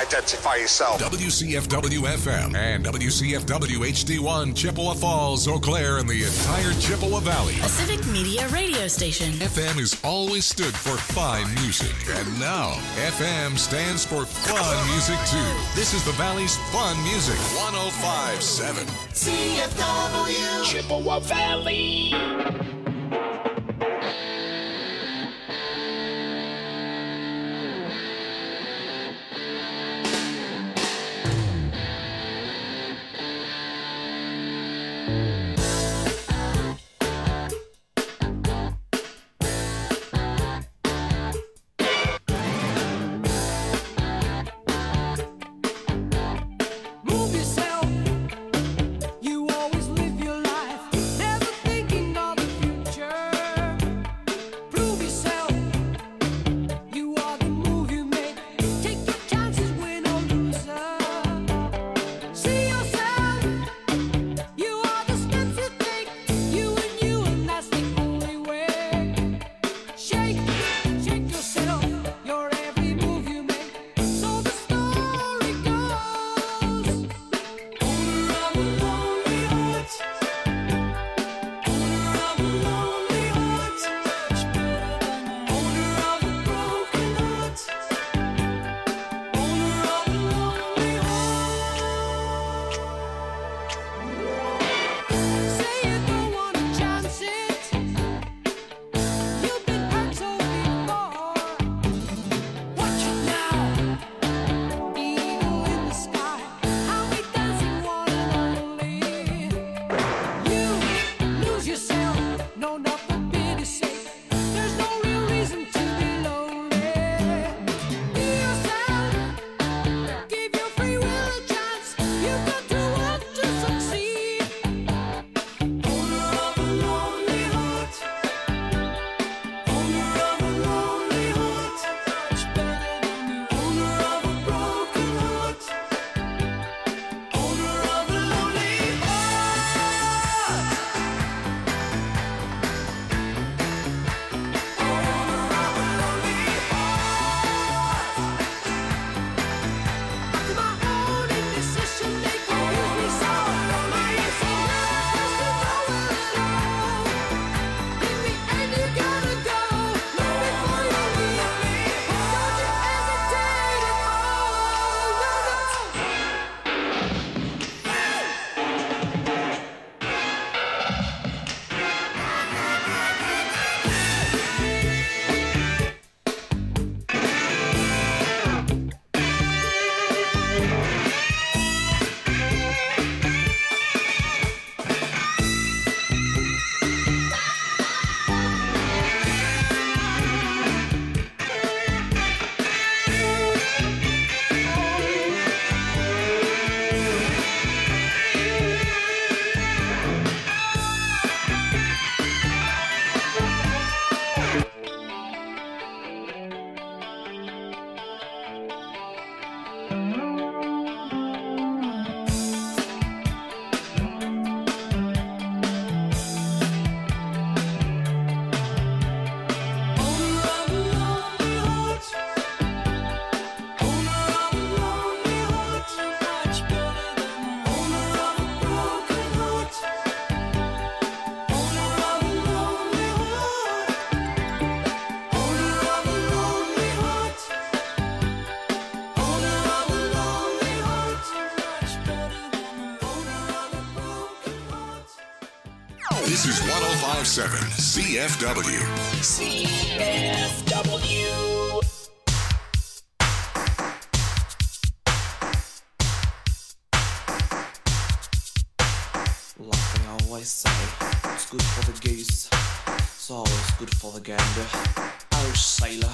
identify yourself. WCFW FM and WCFW HD1 Chippewa Falls, Eau Claire, and the entire Chippewa Valley. A civic media radio station. FM has always stood for fine music, and now FM stands for fun music too. This is the Valley's fun music. 105.7 CFW Chippewa Valley. This is 105.7 CFW. CFW. Like they always say, it's good for the goose, it's always good for the gander. Oh, sailor.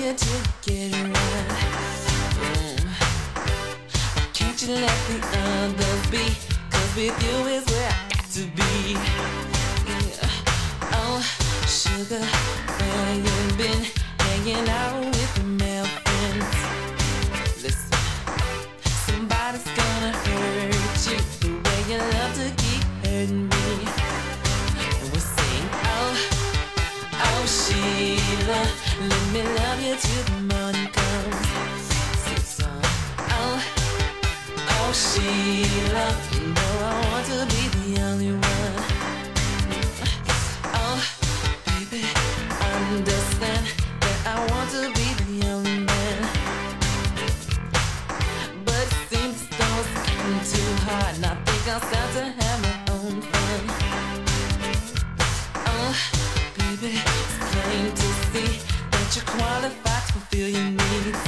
you till you get it right. Can't you let the others be? 'Cause with you is where I got to be. Yeah. Oh, sugar, where you been? Hanging out with the male friends. Listen, somebody's gonna hurt you the way you love to keep hurting me. And we'll sing, oh, oh Sheila, let me love you till the morning comes. Sing song, oh, oh Sheila, you know I want to be the only one. Oh, baby, understand that I want to be the only man. But it seems the storm's getting too hard, and I think I'll start to have my own fun. Oh, baby, it's plain to see that you're qualified to fulfill your needs.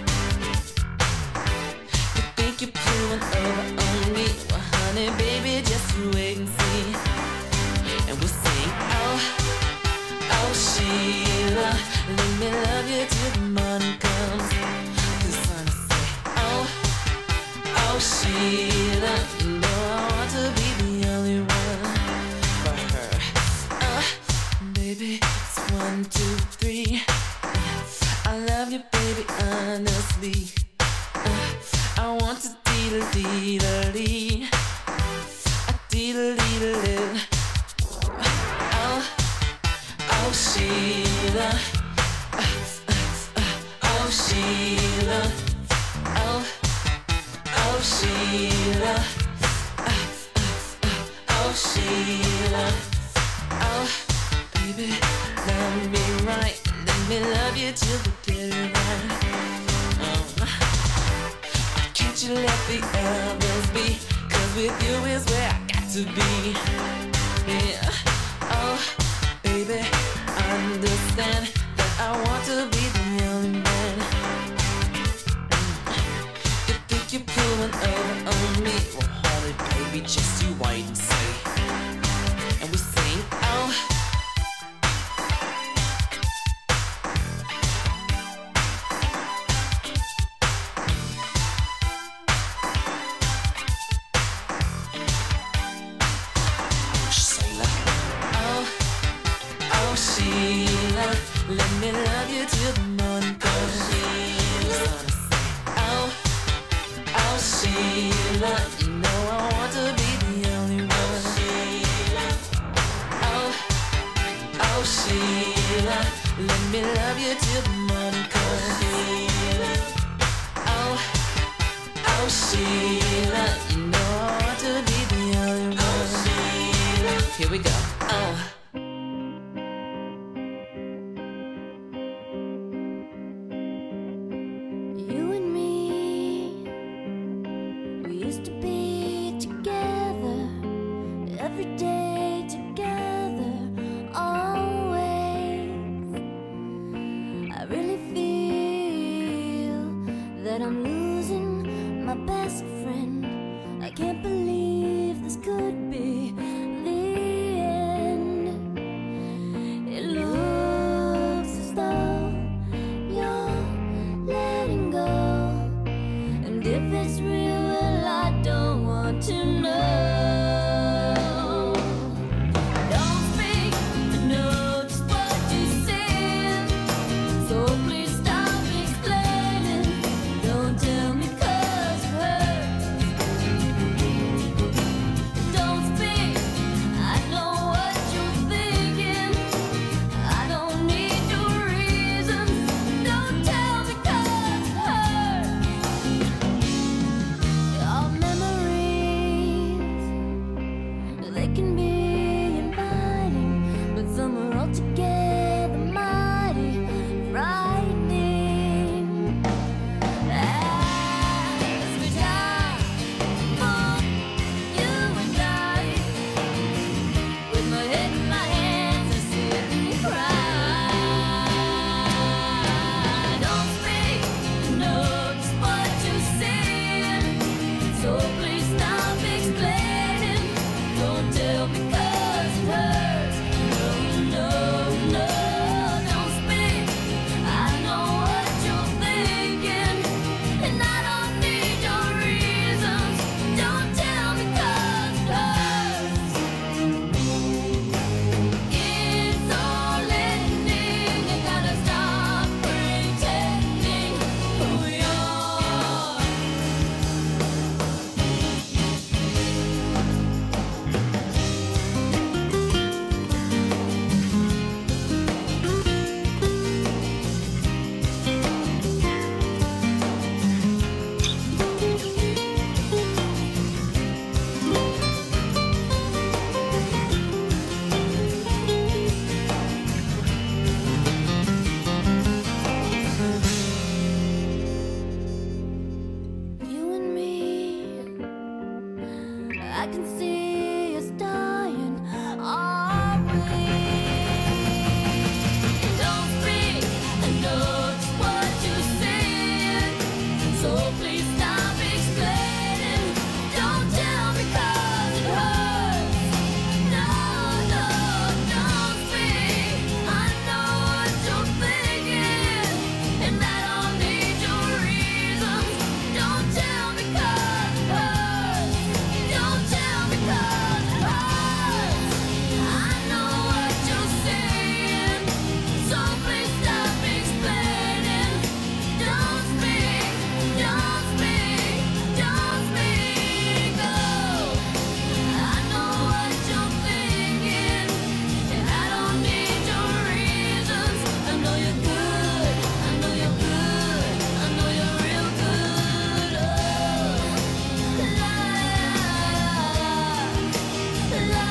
You think you're pulling over on me? Well, honey, baby, just you wait and see. And we'll sing, oh, oh Sheila, let me love you till the morning comes. The sun will say, oh, oh Sheila, you know I want to be the only one for her. Baby, it's 1, 2, 3. I love you, baby, honestly. I want to dee-da-dee-da-dee, a dee-da-dee-da-dee. Oh, oh Sheila, oh Sheila, oh, oh Sheila, oh Sheila, oh baby, love me right, let me love you till we get it right. Can't you let the others be? 'Cause with you is where I got to be. Yeah, oh baby, understand that I want to be the only man. You think you're pulling over on me? Well, honey, baby, just you wait and see. And we sing, oh, oh Sheila, let me love you till the morning comes. Oh, oh Sheila, you know I want to be the only one. Oh, oh Sheila, let me love you till the morning comes. Oh, oh Sheila, you know I want to be the only one. Here we go. Oh. I can see us dying, are we? Don't speak, I know just what you're saying, so please stop explaining. Don't tell me 'cause it hurts. No, no, don't speak. I know what you're thinking, and I don't need your reasons. Don't tell me 'cause it hurts. Don't tell me 'cause it hurts. I know what you're saying, so please stop explaining. Don't speak, don't speak, don't speak. Oh, I know what you're thinking, and I don't need your reasons. I know you're good, I know you're good, I know you're real good. Oh, la la la.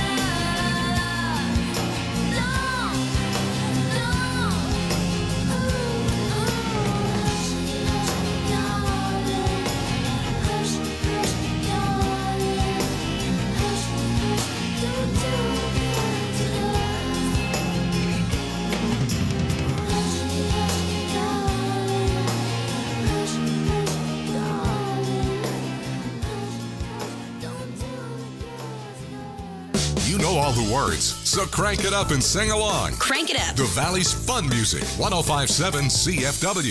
You know all the words, so crank it up and sing along. Crank it up. The Valley's Fun Music, 105.7 CFW.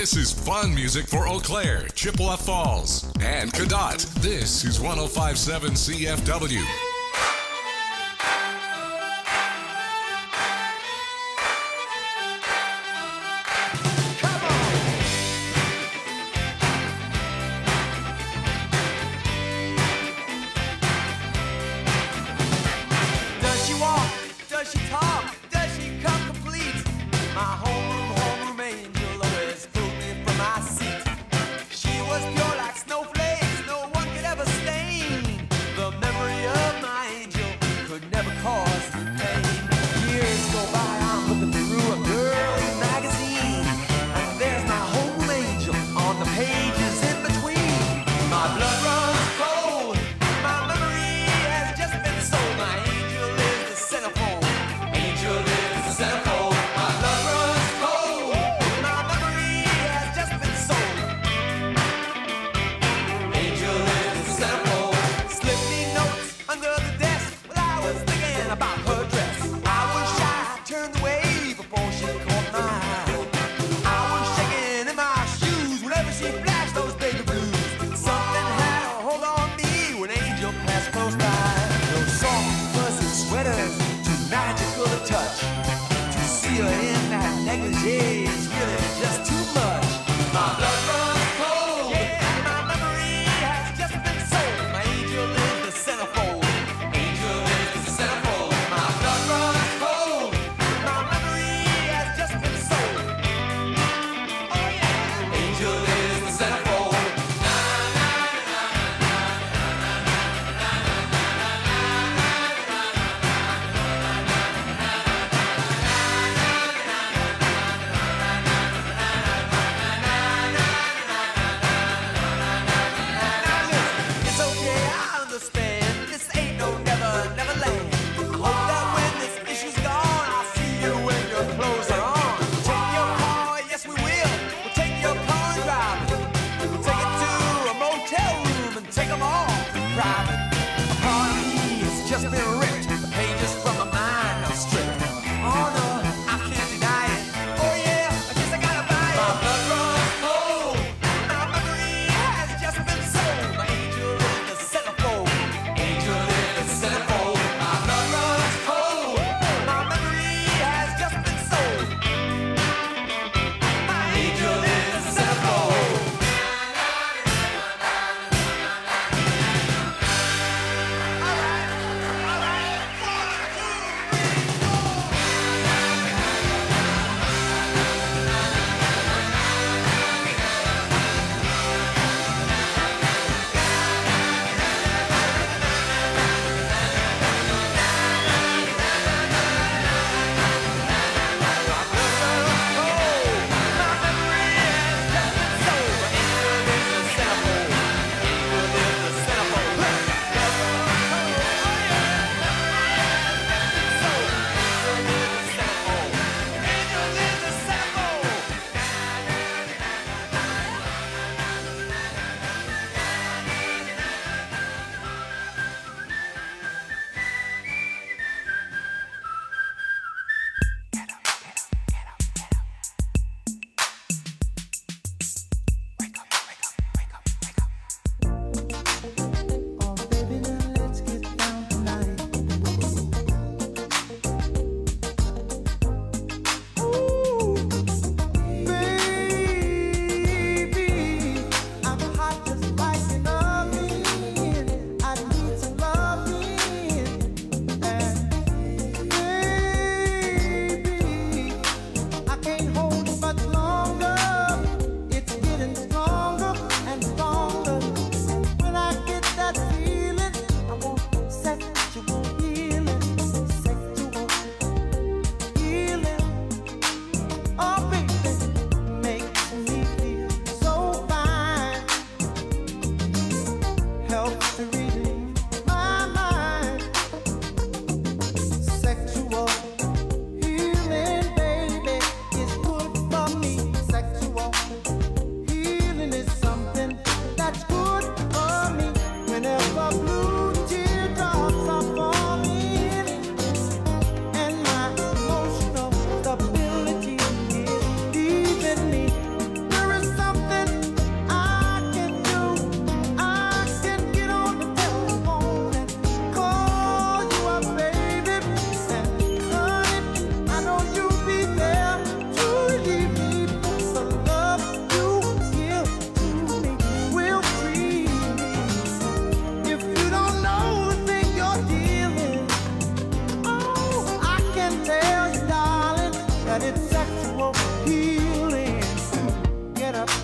This is fun music for Eau Claire, Chippewa Falls, and Cadott. This is 105.7 CFW. Does she walk? Does she talk? Does she come complete? My homeroom angel always pulled me from my seat. She was pure like snowflakes, no one could ever stain the memory of my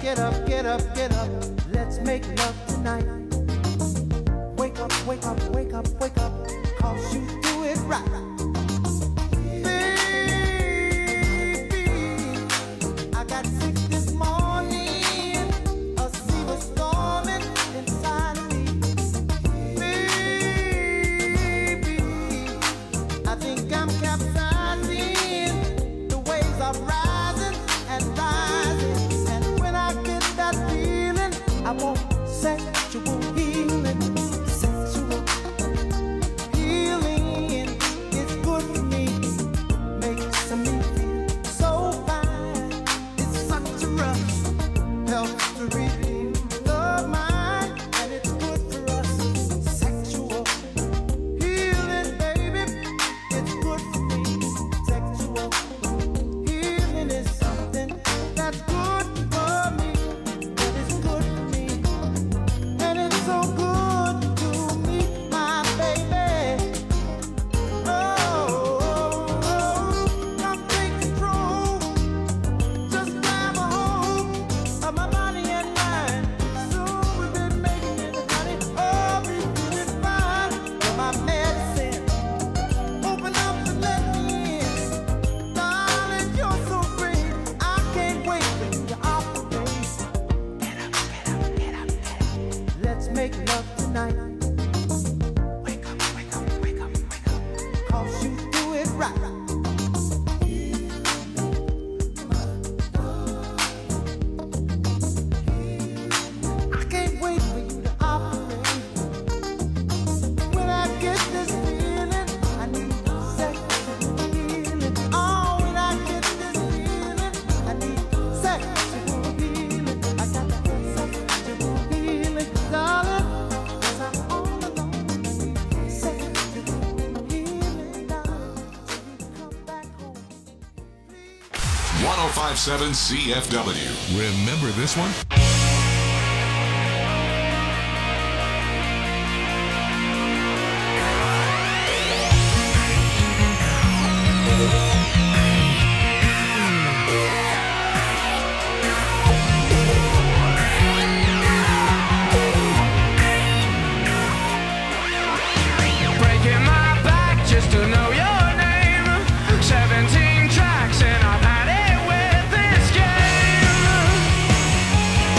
get up, get up, get up. Let's make love tonight. Wake up, wake up, wake up, wake up. 'Cause you do it right. Baby, I got sick this morning. A sea was storming inside of me. Baby, I think I'm capsizing. The waves are rising and rising. And when I get that feeling, I want sexual healing. Sexual healing is good for me. Makes me feel so fine. It's such a rush. Helps to relieve the mind. And it's good for us. Sexual healing, baby. It's good for me. Sexual healing is something that's good for me. That is good for me. And it's so good to meet my baby. Come take control. Just grab a hold of my body and mind. Soon we'll be making it, honey. Oh, we feeling fine. You're my medicine. Open up and let me in. Darling, you're so great. I can't wait for you to operate. Get up, get up, get up, get up. Let's make love tonight. Wake up, wake up, wake up, wake up. 'Cause you do it right. I can't wait for you to operate. When I get this feeling, I need sexual healing. Oh, when I get this feeling, I need sexual healing. I got that sexual healing, darling. 'Cause I'm all alone. Sexual healing, darling. Till you come back home. 1057 CFW. Remember this one? Breaking my back just to know your name. 17 tracks and I've had it with this game.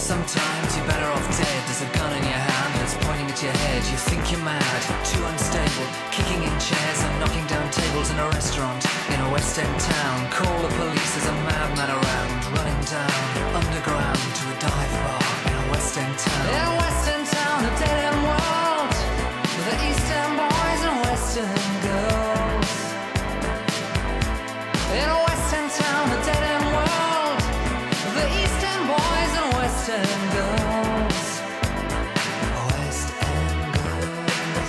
Sometimes you're better off dead. There's a gun in your hand that's pointing at your head. You think you're mad, too unstable, kicking in chairs and knocking down tables in a restaurant in a West End town. Call the police, there's a madman around, running down underground to a dive bar in a West End town. In a West End town, a dead end world, with the East End boys and West End girls. In a West End town, a dead end world, with the East End boys and West End girls. West End girls.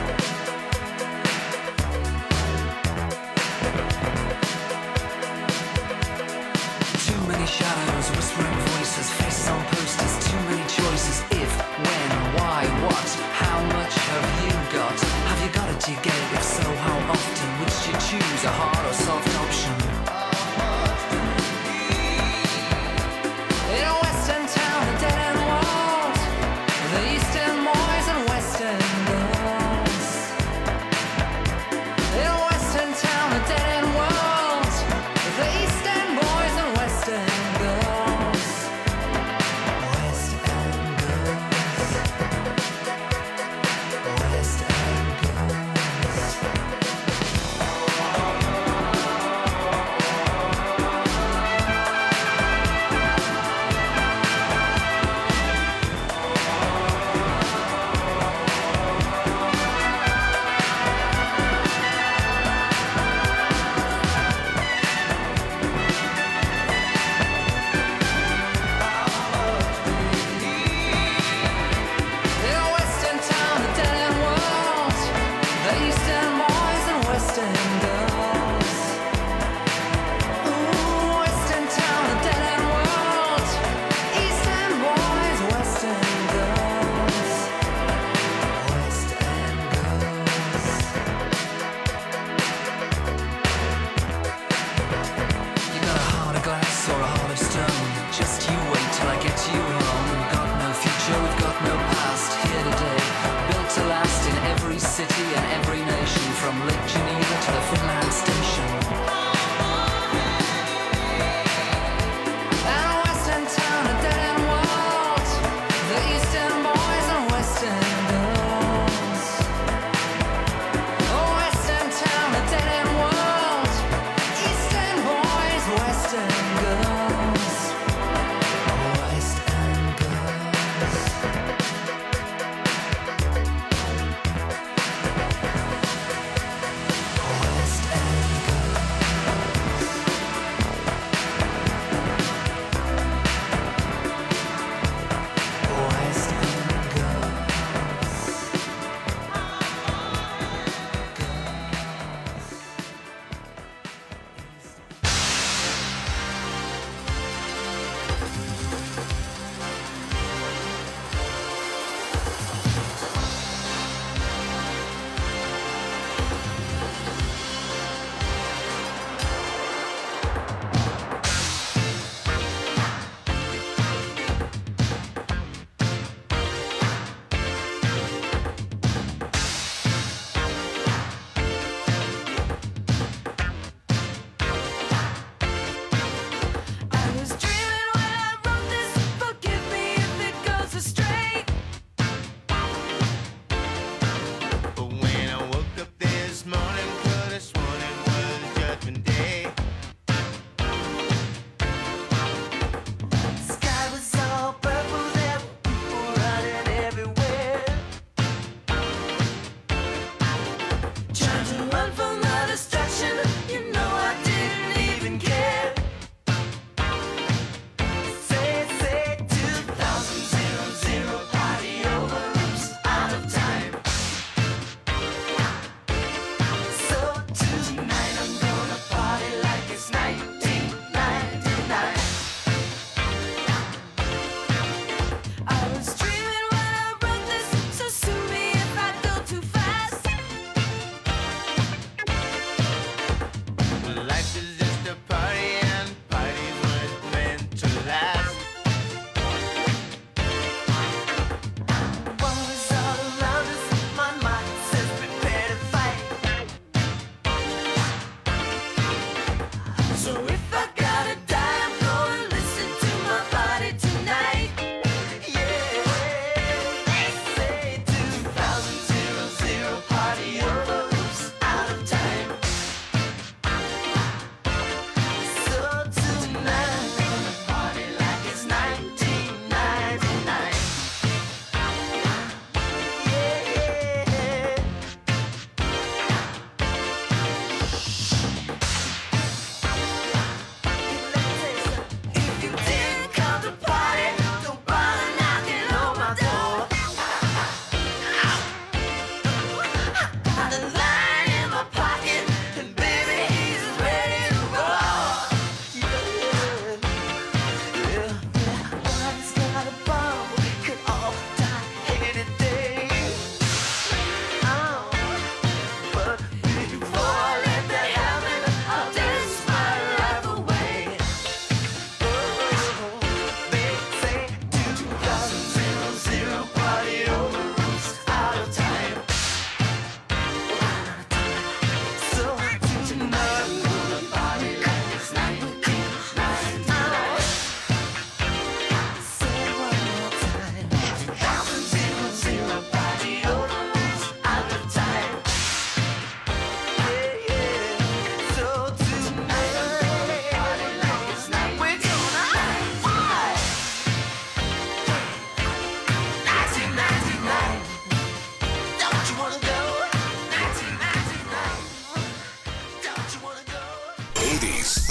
Too many shadows, whispering voices, faces on posters, too many choices. If, when, why, what, how much have you got? Have you got it, do you get it? If so, how often? Which do you choose, a hard or soft option? In a West End town, a dead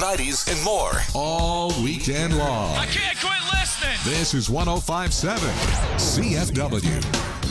90s, and more all weekend long. I can't quit listening. This is 105.7 CFW.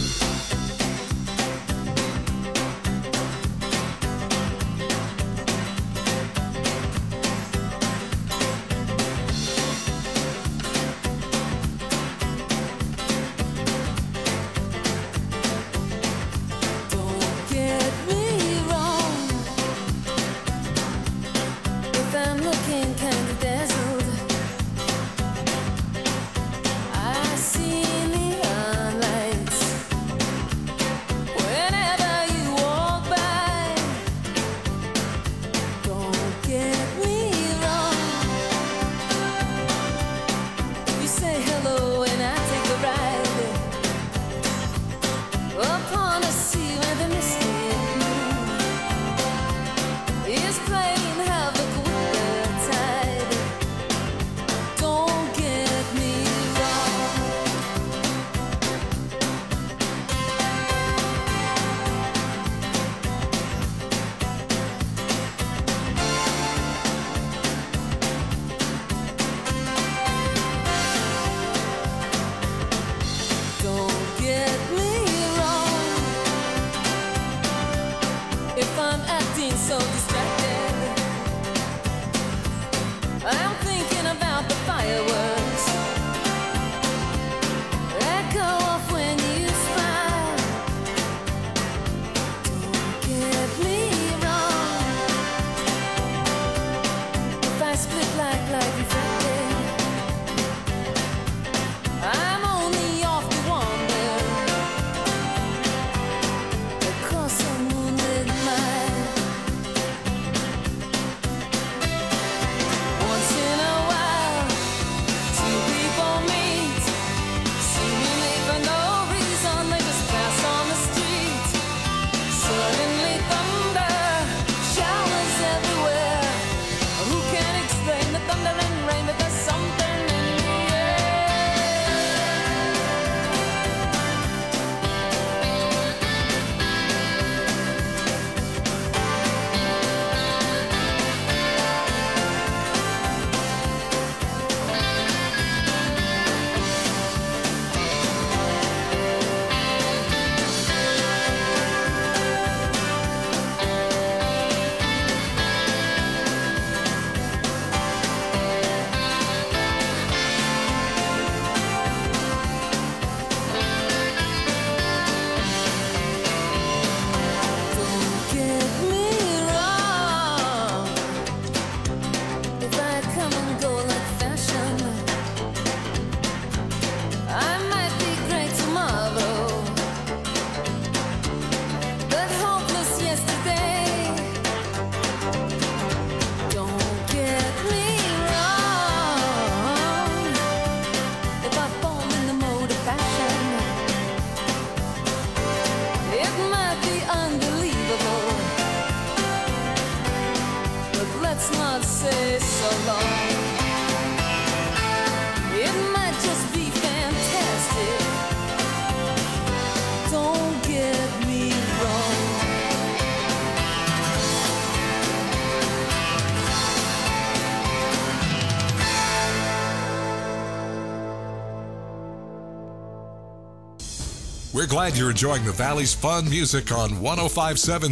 We're glad you're enjoying the Valley's fun music on 105.7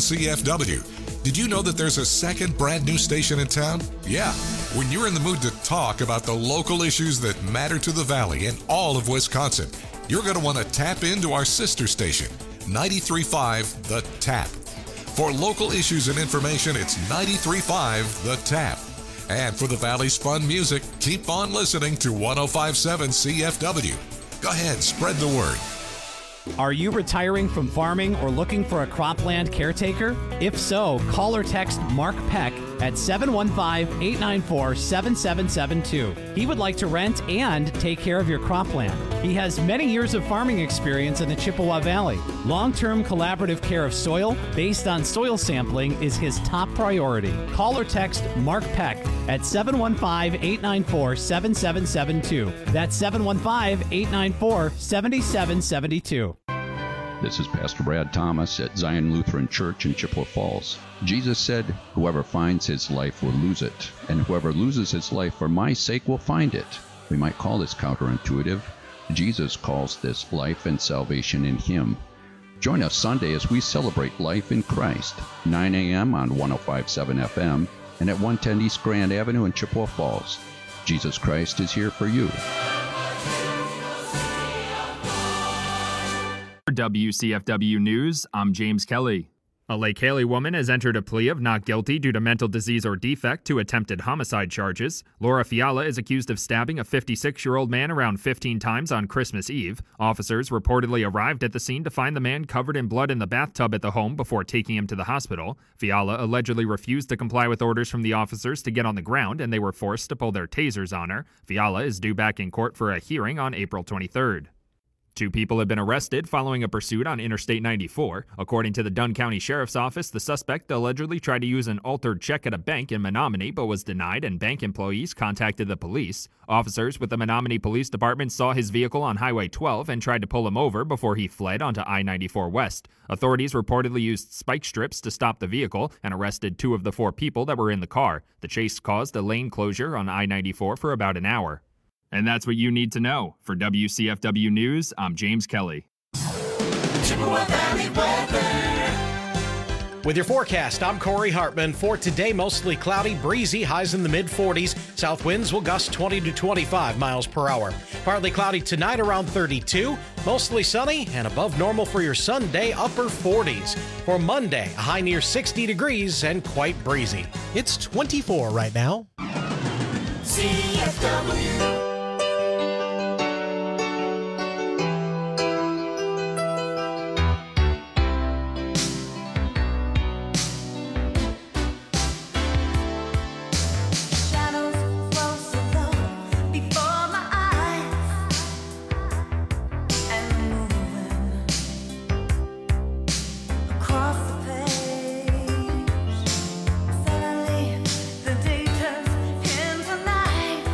CFW. Did you know that there's a second brand new station in town? Yeah, when you're in the mood to talk about the local issues that matter to the Valley and all of Wisconsin, you're going to want to tap into our sister station, 93.5 The Tap. For local issues and information, it's 93.5 The Tap. And for the Valley's fun music, keep on listening to 105.7 CFW. Go ahead, spread the word. Are you retiring from farming or looking for a cropland caretaker? If so, call or text Mark Peck at 715-894-7772. He would like to rent and take care of your cropland. He has many years of farming experience in the Chippewa Valley. Long-term collaborative care of soil based on soil sampling is his top priority. Call or text Mark Peck at 715-894-7772. That's 715-894-7772. This is Pastor Brad Thomas at Zion Lutheran Church in Chippewa Falls. Jesus said, "Whoever finds his life will lose it, and whoever loses his life for my sake will find it." We might call this counterintuitive. Jesus calls this life and salvation in him. Join us Sunday as we celebrate life in Christ, 9 a.m. on 105.7 FM and at 110 East Grand Avenue in Chippewa Falls. Jesus Christ is here for you. For WCFW News, I'm James Kelly. A Lake Haley woman has entered a plea of not guilty due to mental disease or defect to attempted homicide charges. Laura Fiala is accused of stabbing a 56-year-old man around 15 times on Christmas Eve. Officers reportedly arrived at the scene to find the man covered in blood in the bathtub at the home before taking him to the hospital. Fiala allegedly refused to comply with orders from the officers to get on the ground, and they were forced to pull their tasers on her. Fiala is due back in court for a hearing on April 23rd. 2 people have been arrested following a pursuit on Interstate 94. According to the Dunn County Sheriff's Office, the suspect allegedly tried to use an altered check at a bank in Menominee but was denied, and bank employees contacted the police. Officers with the Menominee Police Department saw his vehicle on Highway 12 and tried to pull him over before he fled onto I-94 West. Authorities reportedly used spike strips to stop the vehicle and arrested 2 of the 4 people that were in the car. The chase caused a lane closure on I-94 for about an hour. And that's what you need to know. For WCFW News, I'm James Kelly. Chippewa Valley weather. With your forecast, I'm Corey Hartman. For today, mostly cloudy, breezy, highs in the mid-40s. South winds will gust 20 to 25 miles per hour. Partly cloudy tonight, around 32. Mostly sunny and above normal for your Sunday, upper 40s. For Monday, a high near 60 degrees and quite breezy. It's 24 right now. CFW. Suddenly, the day turns into night.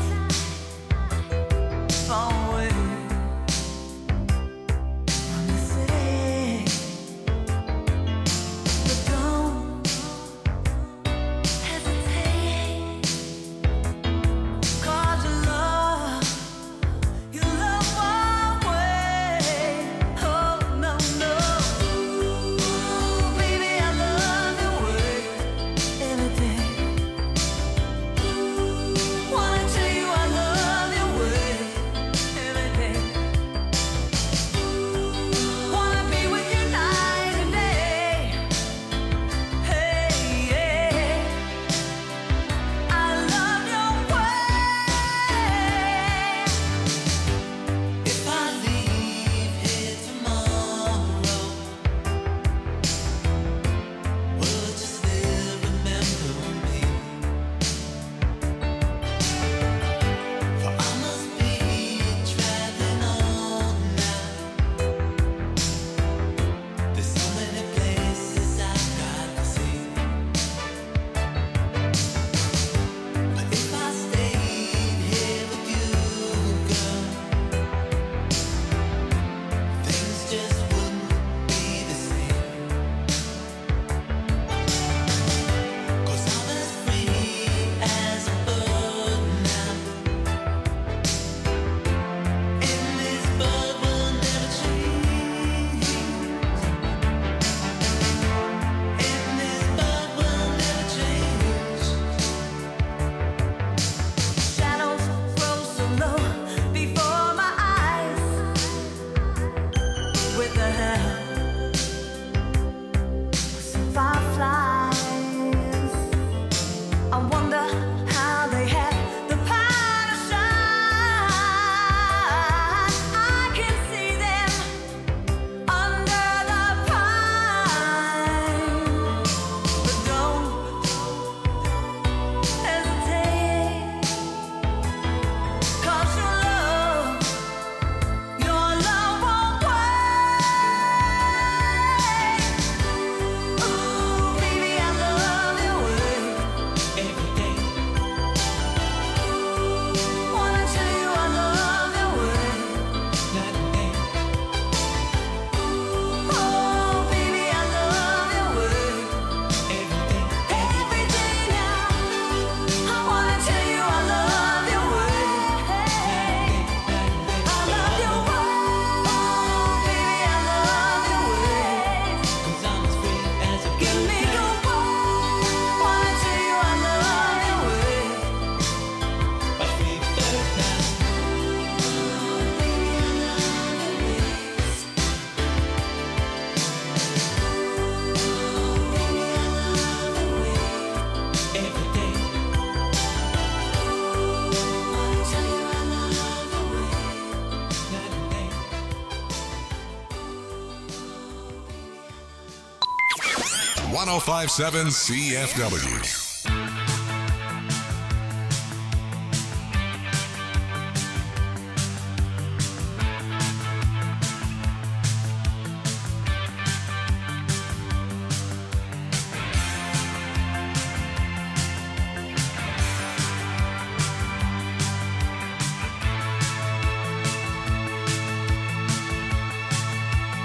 1057 CFW.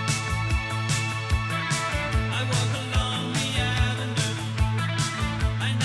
I walk along the avenue. I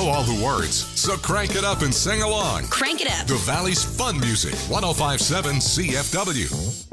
know all the words, so crank it up and sing along. Crank it up. The Valley's fun music, 105.7 CFW.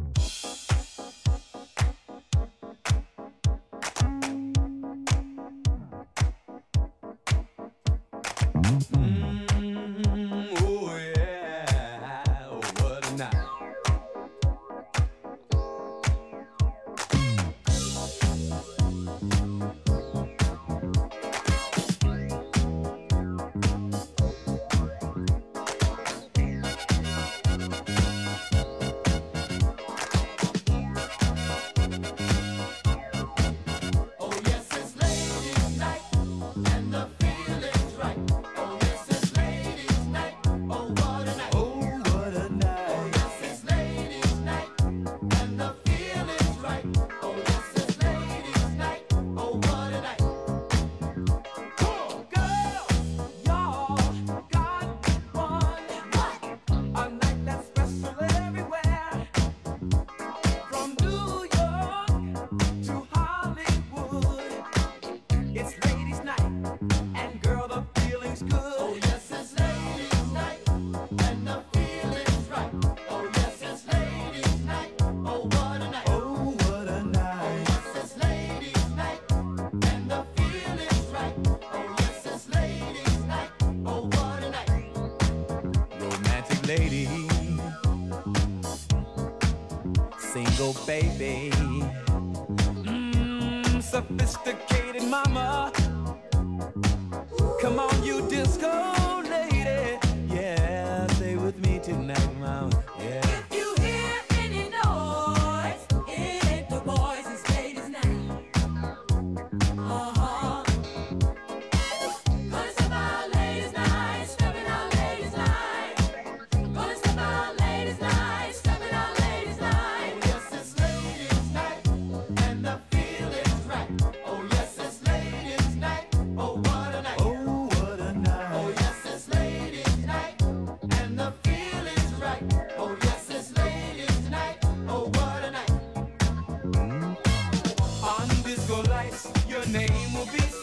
Single baby, sophisticated mama. Come on, you disco lady, yeah, stay with me tonight, mama. Yeah. If you hear any noise, it ain't the boys, it's ladies' night. Gonna step out ladies' night, stepping out ladies' night. Gonna step out ladies' night, stepping out ladies' night. Yes, it's ladies' night, and the feeling's right. Oh, yes, it's ladies' night. Oh, what a night. Oh, what a night. Oh, yes, it's ladies' night, and the feeling's right. Oh, yes, it's ladies' night. Oh, what a night. On disco lights, your name will be